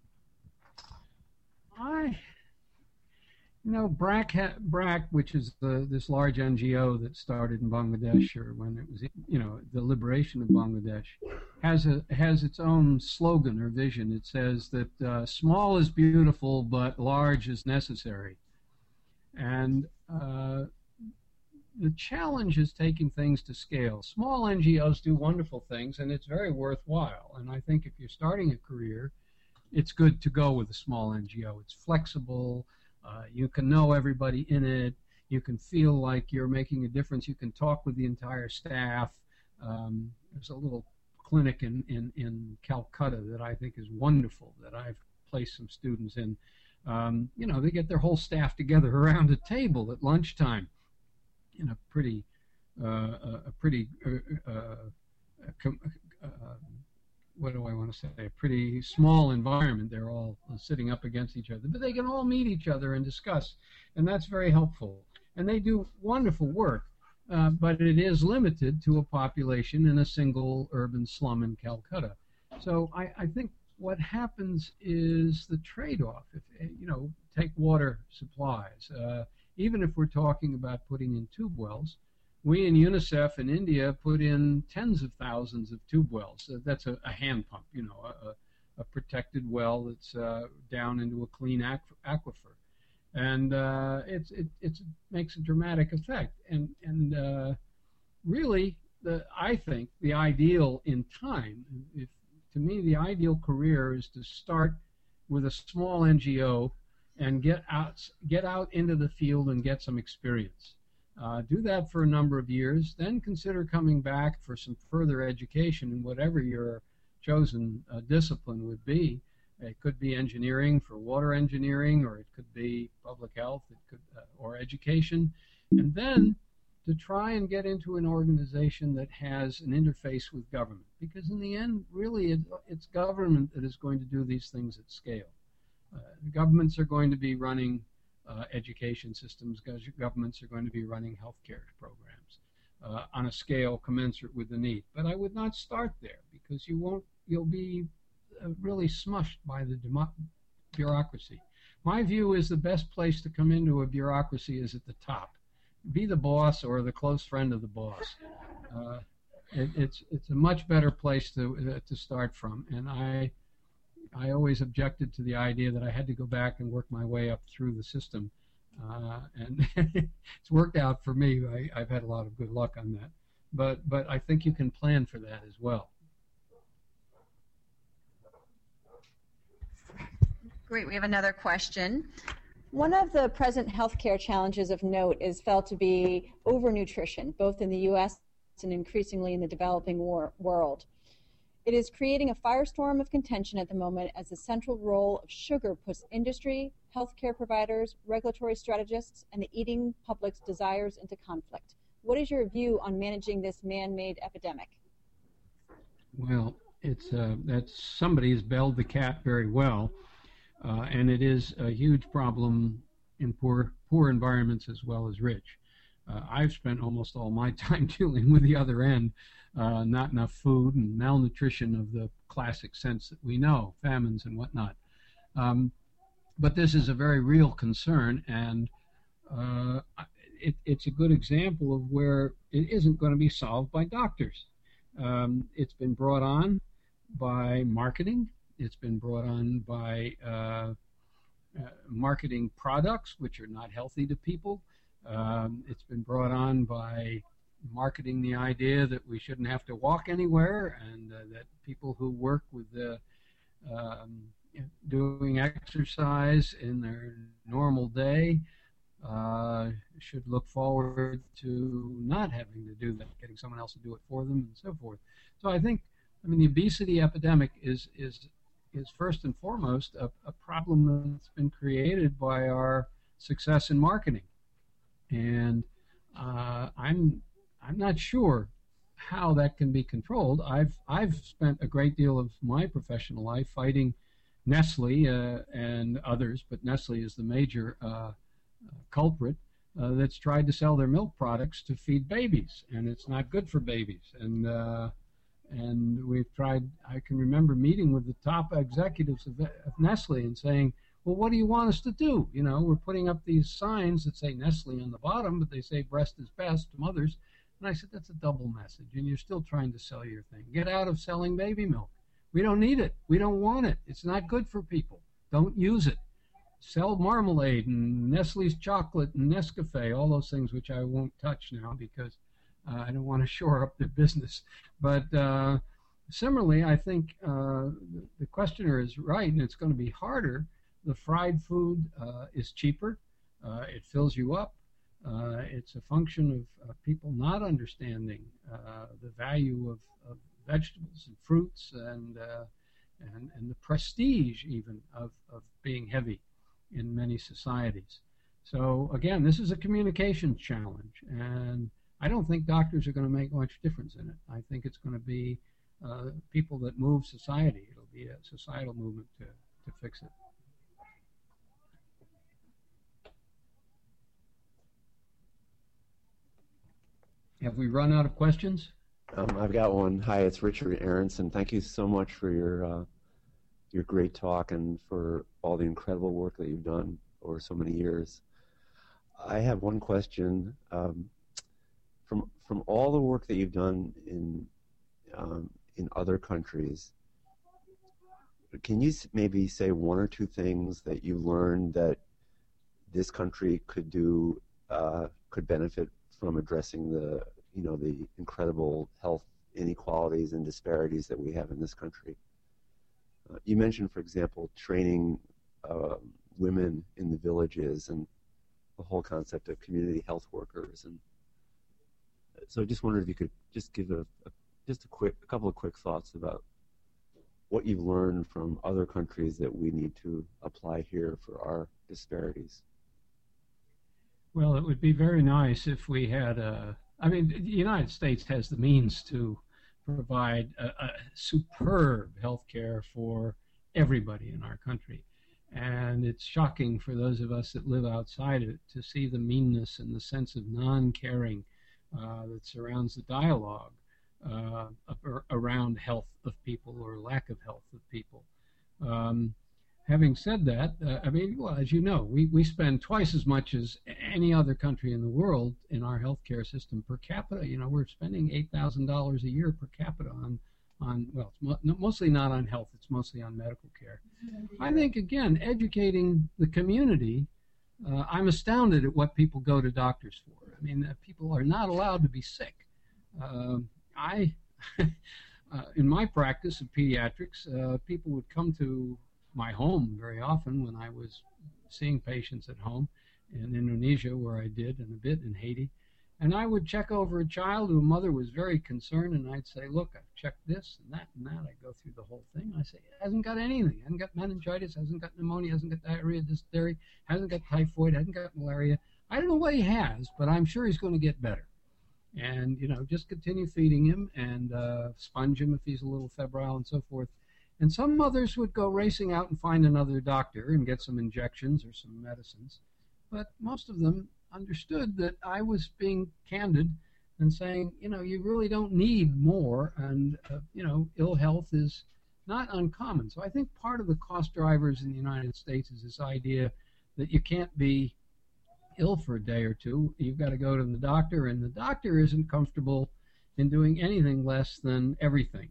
I, you know, BRAC, ha BRAC, which is the, this large N G O that started in Bangladesh, or when it was, you know, the liberation of Bangladesh, has a has its own slogan or vision. It says that uh, small is beautiful, but large is necessary. And uh, the challenge is taking things to scale. Small N G Os do wonderful things, and it's very worthwhile. And I think if you're starting a career, it's good to go with a small N G O. It's flexible. Uh, you can know everybody in it. You can feel like you're making a difference. You can talk with the entire staff. Um, there's a little clinic in, in, in Calcutta that I think is wonderful, that I've placed some students in. Um, you know, they get their whole staff together around a table at lunchtime in a pretty, uh, a, a pretty, uh, uh, uh, what do I want to say, a pretty small environment. They're all sitting up against each other, but they can all meet each other and discuss, and that's very helpful. And they do wonderful work, uh, but it is limited to a population in a single urban slum in Calcutta. So I, I think what happens is the trade-off. If, you know, take water supplies. Uh, even if we're talking about putting in tube wells, we in UNICEF in India put in tens of thousands of tube wells. Uh, that's a, a hand pump, you know, a, a protected well that's uh, down into a clean aqu aquifer. And uh, it's, it it's, makes a dramatic effect. And, and uh, really, the, I think the ideal in time, if to me, the ideal career is to start with a small N G O and get out, get out into the field and get some experience. Uh, do that for a number of years, then consider coming back for some further education in whatever your chosen uh, discipline would be. It could be engineering for water engineering, or it could be public health, it could, uh, or education, and then to try and get into an organization that has an interface with government. Because in the end, really, it, it's government that is going to do these things at scale. Uh, governments are going to be running uh, education systems. Governments are going to be running healthcare programs uh, on a scale commensurate with the need. But I would not start there, because you won't, you'll be uh, really smushed by the demo bureaucracy. My view is the best place to come into a bureaucracy is at the top. Be the boss or the close friend of the boss. Uh, it, it's it's a much better place to uh, to start from. And I I always objected to the idea that I had to go back and work my way up through the system, uh, and it's worked out for me. I, I've had a lot of good luck on that. But but I think you can plan for that as well. Great. We have another question. One of the present healthcare challenges of note is felt to be overnutrition, both in the U S and increasingly in the developing war- world. It is creating a firestorm of contention at the moment as the central role of sugar puts industry, healthcare providers, regulatory strategists, and the eating public's desires into conflict. What is your view on managing this man-made epidemic? Well, it's uh, that's somebody's bailed the cat very well, uh, and it is a huge problem in poor poor environments as well as rich. Uh, I've spent almost all my time dealing with the other end, uh, not enough food and malnutrition of the classic sense that we know, famines and whatnot. Um, but this is a very real concern, and uh, it, it's a good example of where it isn't going to be solved by doctors. Um, it's been brought on by marketing. It's been brought on by uh, uh, marketing products which are not healthy to people. Um, it's been brought on by marketing the idea that we shouldn't have to walk anywhere, and uh, that people who work with the, um, doing exercise in their normal day uh, should look forward to not having to do that, getting someone else to do it for them, and so forth. So I think, I mean, the obesity epidemic is is is first and foremost a, a problem that's been created by our success in marketing. And uh, I'm I'm not sure how that can be controlled. I've I've spent a great deal of my professional life fighting Nestle uh, and others, but Nestle is the major uh, culprit uh, that's tried to sell their milk products to feed babies, and it's not good for babies. And uh, and we've tried. I can remember meeting with the top executives of, of Nestle and saying, well, what do you want us to do? You know, we're putting up these signs that say Nestle on the bottom, but they say breast is best to mothers. And I said, that's a double message, and you're still trying to sell your thing. Get out of selling baby milk. We don't need it. We don't want it. It's not good for people. Don't use it. Sell marmalade and Nestle's chocolate and Nescafe, all those things which I won't touch now because uh, I don't want to shore up their business. But uh, similarly, I think uh, the questioner is right, and it's going to be harder. The fried food uh, is cheaper. Uh, it fills you up. Uh, it's a function of uh, people not understanding uh, the value of, of vegetables and fruits and, uh, and and the prestige even of, of being heavy in many societies. So again, this is a communication challenge, and I don't think doctors are going to make much difference in it. I think it's going to be uh, people that move society. It'll be a societal movement to, to fix it. Have we run out of questions? Um, I've got one. Hi, it's Richard Aronson. Thank you so much for your uh, your great talk and for all the incredible work that you've done over so many years. I have one question. Um, from from all the work that you've done in um, in other countries, can you maybe say one or two things that you learned that this country could do, uh, could benefit from addressing the, you know, the incredible health inequalities and disparities that we have in this country? Uh, you mentioned, for example, training uh, women in the villages and the whole concept of community health workers. And so I just wondered if you could just give a, a just a quick, a couple of quick thoughts about what you've learned from other countries that we need to apply here for our disparities. Well, it would be very nice if we had a, I mean, the United States has the means to provide a, a superb health care for everybody in our country. And it's shocking for those of us that live outside it to see the meanness and the sense of non-caring uh, that surrounds the dialogue uh, around health of people or lack of health of people. Um, Having said that, uh, I mean, well, as you know, we, we spend twice as much as any other country in the world in our healthcare system per capita. You know, we're spending eight thousand dollars a year per capita on, on well, it's mo mostly not on health. It's mostly on medical care. I think, again, educating the community, uh, I'm astounded at what people go to doctors for. I mean, uh, people are not allowed to be sick. Uh, I, uh, in my practice of pediatrics, uh, people would come to my home very often when I was seeing patients at home in Indonesia, where I did, and a bit in Haiti. And I would check over a child whose mother was very concerned, and I'd say, look, I've checked this and that and that. I go through the whole thing. I say, hasn't got anything. Hasn't got meningitis, hasn't got pneumonia, hasn't got diarrhea, dysentery, hasn't got typhoid, hasn't got malaria. I don't know what he has, but I'm sure he's going to get better. And, you know, just continue feeding him and uh, sponge him if he's a little febrile and so forth. And some mothers would go racing out and find another doctor and get some injections or some medicines. But most of them understood that I was being candid and saying, you know, you really don't need more, and, uh, you know, ill health is not uncommon. So I think part of the cost drivers in the United States is this idea that you can't be ill for a day or two. You've got to go to the doctor, and the doctor isn't comfortable in doing anything less than everything.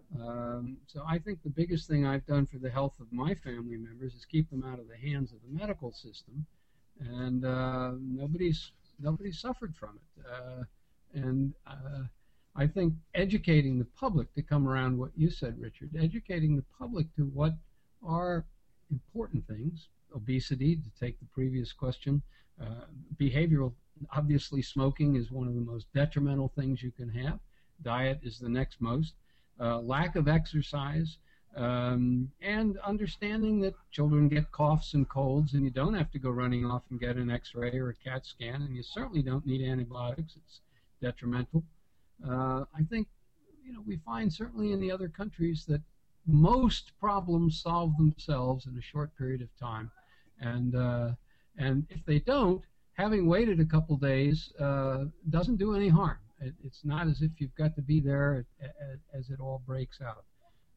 Um, so I think the biggest thing I've done for the health of my family members is keep them out of the hands of the medical system. And uh, nobody's nobody's suffered from it. Uh, and uh, I think educating the public to come around what you said, Richard, educating the public to what are important things, obesity, to take the previous question, uh, behavioral, obviously smoking is one of the most detrimental things you can have. Diet is the next most. Uh, lack of exercise. Um, and understanding that children get coughs and colds, and you don't have to go running off and get an X-ray or a CAT scan, and you certainly don't need antibiotics. It's detrimental. Uh, I think, you know, we find certainly in the other countries that most problems solve themselves in a short period of time, and uh, and if they don't, having waited a couple days uh, doesn't do any harm. It, it's not as if you've got to be there as it all breaks out.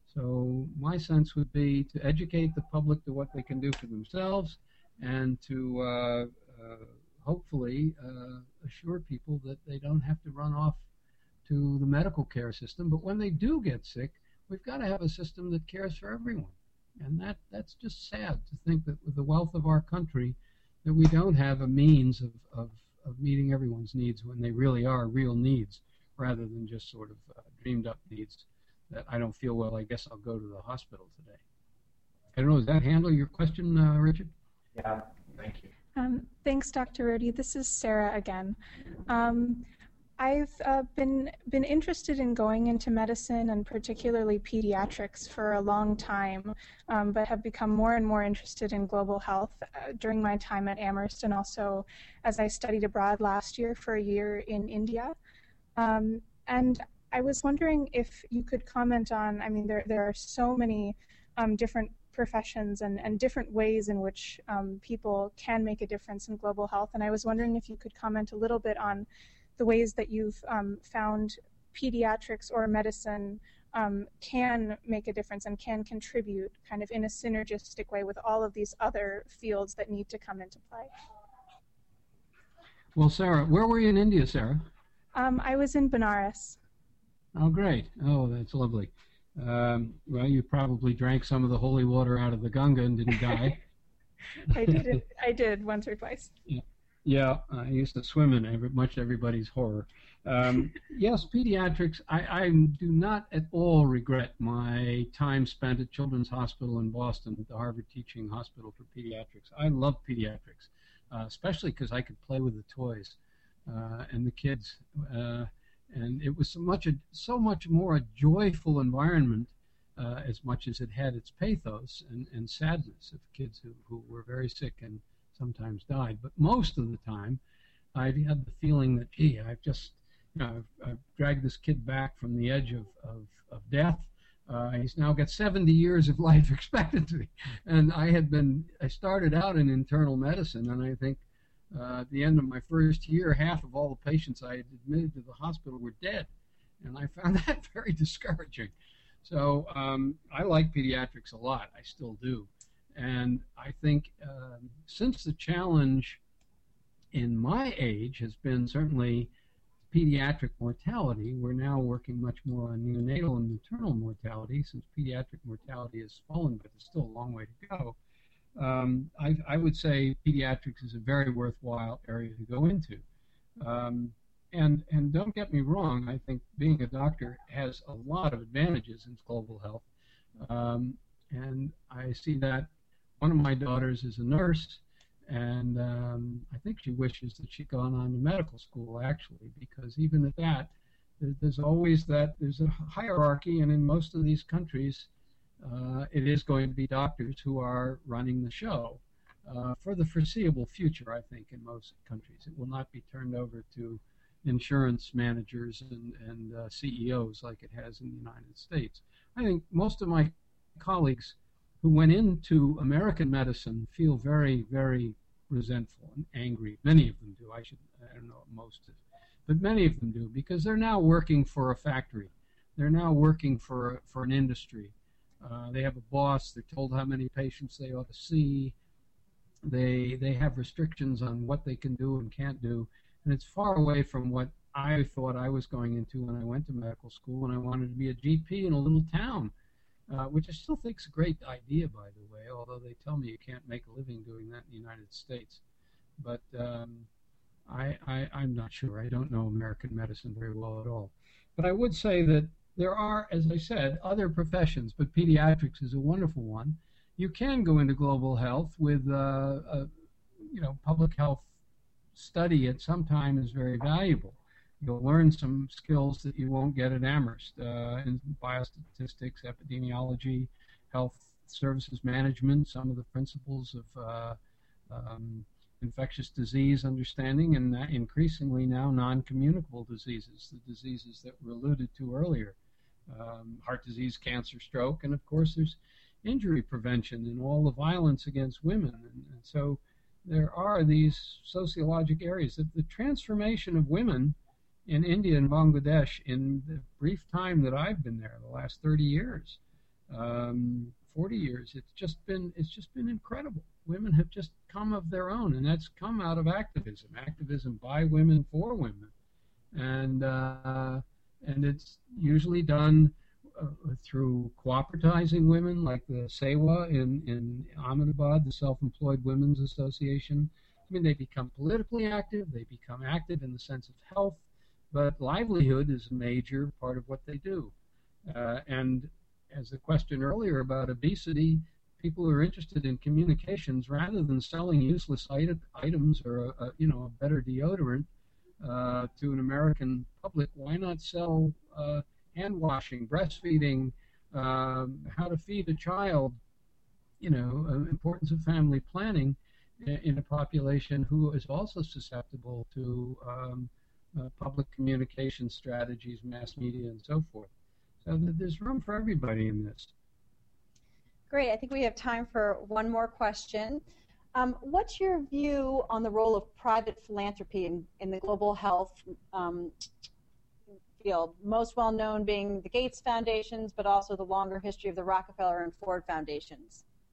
So my sense would be to educate the public to what they can do for themselves, and to uh, uh, hopefully uh, assure people that they don't have to run off to the medical care system. But when they do get sick, we've got to have a system that cares for everyone. And that, that's just sad to think that with the wealth of our country, that we don't have a means of, of, of meeting everyone's needs when they really are real needs, rather than just sort of uh, dreamed up needs. That I don't feel well, I guess I'll go to the hospital today. I don't know, does that handle your question, uh, Richard? Yeah, thank you. Um, thanks, Doctor Rohde. This is Sarah again. Um, I've uh, been been interested in going into medicine, and particularly pediatrics, for a long time, um, but have become more and more interested in global health uh, during my time at Amherst, and also as I studied abroad last year for a year in India. Um, and I was wondering if you could comment on, I mean, there, there are so many um, different professions and, and different ways in which um, people can make a difference in global health, and I was wondering if you could comment a little bit on the ways that you've um, found pediatrics or medicine um, can make a difference and can contribute kind of in a synergistic way with all of these other fields that need to come into play. Well, Sarah, where were you in India, Sarah? Um, I was in Benares. Oh, great. Oh, that's lovely. Um, well, you probably drank some of the holy water out of the Ganga and didn't die. I did it. I did once or twice. Yeah, yeah. I used to swim in every, much everybody's horror. Um, yes, pediatrics. I, I do not at all regret my time spent at Children's Hospital in Boston, at the Harvard Teaching Hospital for Pediatrics. I love pediatrics, uh, especially because I could play with the toys uh, and the kids. Uh, And it was so much, a, so much more a joyful environment, uh, as much as it had its pathos and, and sadness of kids who, who were very sick and sometimes died. But most of the time, I had the feeling that, gee, I've just, you know, I've, I've dragged this kid back from the edge of, of, of death. Uh, he's now got seventy years of life expectancy. And I had been, I started out in internal medicine, and I think, Uh, at the end of my first year, half of all the patients I had admitted to the hospital were dead, and I found that very discouraging. So um, I like pediatrics a lot. I still do. And I think um, since the challenge in my age has been certainly pediatric mortality, we're now working much more on neonatal and maternal mortality, since pediatric mortality has fallen, but there's still a long way to go. Um, I, I would say pediatrics is a very worthwhile area to go into. Um, and, and don't get me wrong, I think being a doctor has a lot of advantages in global health. Um, and I see that one of my daughters is a nurse, and um, I think she wishes that she'd gone on to medical school, actually, because even at that, there, there's always that, there's a hierarchy, and in most of these countries, uh, it is going to be doctors who are running the show uh, for the foreseeable future, I think, in most countries. It will not be turned over to insurance managers and, and uh, C E Os like it has in the United States. I think most of my colleagues who went into American medicine feel very, very resentful and angry. Many of them do. I should, I don't know, most of, but many of them do, because they're now working for a factory. They're now working for for an industry. Uh, they have a boss. They're told how many patients they ought to see. They they have restrictions on what they can do and can't do, and it's far away from what I thought I was going into when I went to medical school, and I wanted to be a G P in a little town. Uh, which I still think is a great idea, by the way, although they tell me you can't make a living doing that in the United States. But um, I, I, I'm not sure. I don't know American medicine very well at all. But I would say that there are, as I said, other professions, but pediatrics is a wonderful one. You can go into global health with, uh, a, you know, public health study at some time is very valuable. You'll learn some skills that you won't get at Amherst uh, in biostatistics, epidemiology, health services management, some of the principles of uh, um, infectious disease understanding, and uh, increasingly now non-communicable diseases, the diseases that were alluded to earlier, um, heart disease, cancer, stroke, and of course there's injury prevention and all the violence against women. And, and so there are these sociologic areas. The, the transformation of women in India and Bangladesh in the brief time that I've been there, the last thirty years, um, forty years, it's just been it's just been incredible. Women have just come of their own, and that's come out of activism, activism by women for women, and uh, and it's usually done uh, through cooperatizing women, like the SEWA in in Ahmedabad, the Self-Employed Women's Association. I mean, they become politically active, they become active in the sense of health. But livelihood is a major part of what they do. Uh, and as the question earlier about obesity, people who are interested in communications, rather than selling useless item, items or a, a, you know, a better deodorant uh, to an American public, why not sell uh, hand washing, breastfeeding, uh, how to feed a child, you know, uh, importance of family planning in, in a population who is also susceptible to um, Uh, public communication strategies, mass media, and so forth. So th there's room for everybody in this. Great. I think we have time for one more question. Um, what's your view on the role of private philanthropy in, in the global health um, field? Most well known being the Gates Foundations, but also the longer history of the Rockefeller and Ford Foundations.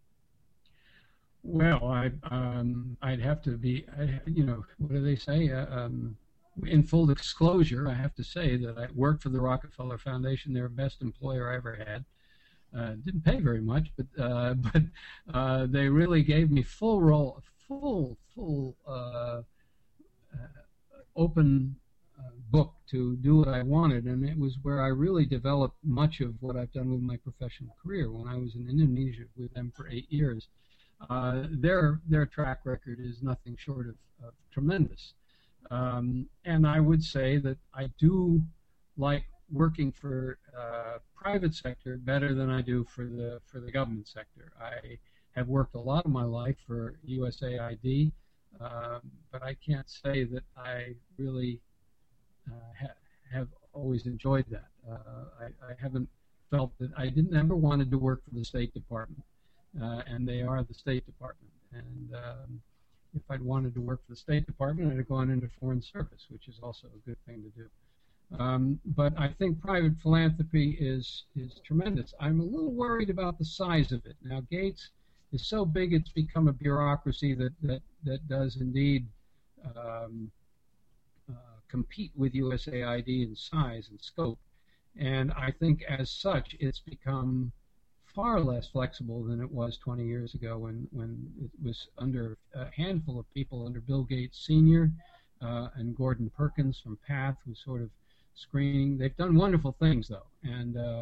Well, I, um, I'd have to be, I, you know, what do they say? Uh, um, In full disclosure, I have to say that I worked for the Rockefeller Foundation. They're the best employer I ever had. Uh, didn't pay very much, but uh, but uh, they really gave me full role, full full uh, uh, open uh, book to do what I wanted, and it was where I really developed much of what I've done with my professional career. When I was in Indonesia with them for eight years, uh, their their track record is nothing short of, of tremendous. Um, and I would say that I do like working for uh, private sector better than I do for the for the government sector. I have worked a lot of my life for U S A I D, um, but I can't say that I really uh, ha have always enjoyed that. Uh, I, I haven't felt that I didn't ever wanted to work for the State Department, uh, and they are the State Department. And um, if I'd wanted to work for the State Department, I'd have gone into Foreign Service, which is also a good thing to do. Um, but I think private philanthropy is is tremendous. I'm a little worried about the size of it. Now, Gates is so big it's become a bureaucracy that that that does indeed um, uh, compete with U S A I D in size and scope. And I think as such, it's become far less flexible than it was twenty years ago when, when it was under a handful of people under Bill Gates Senior uh, and Gordon Perkins from PATH, who sort of screening. They've done wonderful things, though, and uh,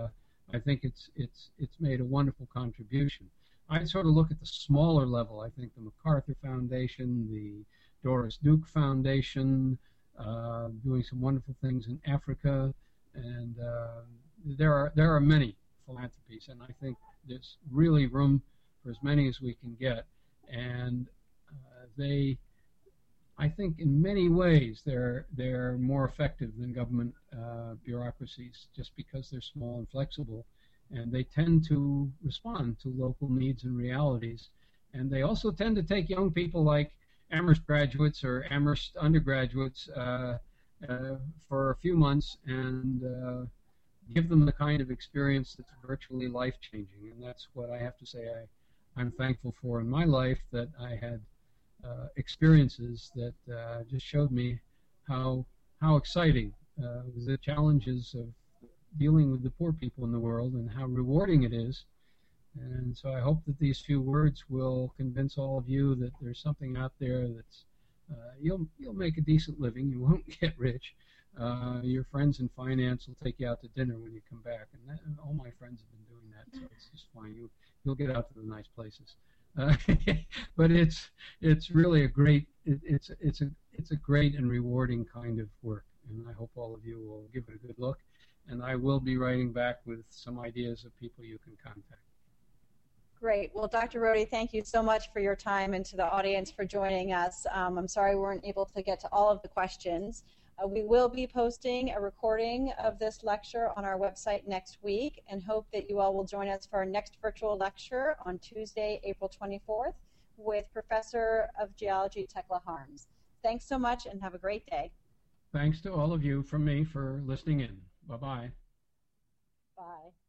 I think it's it's it's made a wonderful contribution. I sort of look at the smaller level. I think the MacArthur Foundation, the Doris Duke Foundation, uh, doing some wonderful things in Africa, and uh, there are there are many philanthropies, and I think there's really room for as many as we can get. And uh, they, I think, in many ways, they're they're more effective than government uh, bureaucracies, just because they're small and flexible, and they tend to respond to local needs and realities. And they also tend to take young people like Amherst graduates or Amherst undergraduates uh, uh, for a few months and uh, give them the kind of experience that's virtually life-changing. And that's what I have to say I, I'm thankful for in my life, that I had uh, experiences that uh, just showed me how how exciting uh, the challenges of dealing with the poor people in the world and how rewarding it is. And so I hope that these few words will convince all of you that there's something out there that's uh, you'll you'll make a decent living. You won't get rich. Uh, your friends in finance will take you out to dinner when you come back, and, that, and all my friends have been doing that, so it's just fine. You you'll get out to the nice places. Uh, but it's it's really a great it, it's it's a it's a great and rewarding kind of work, and I hope all of you will give it a good look. And I will be writing back with some ideas of people you can contact. Great. Well, Doctor Rohde, thank you so much for your time, and to the audience for joining us. Um, I'm sorry we weren't able to get to all of the questions. Uh, we will be posting a recording of this lecture on our website next week, and hope that you all will join us for our next virtual lecture on Tuesday, April twenty-fourth, with Professor of Geology Tekla Harms. Thanks so much, and have a great day. Thanks to all of you from me for listening in. Bye-bye. Bye.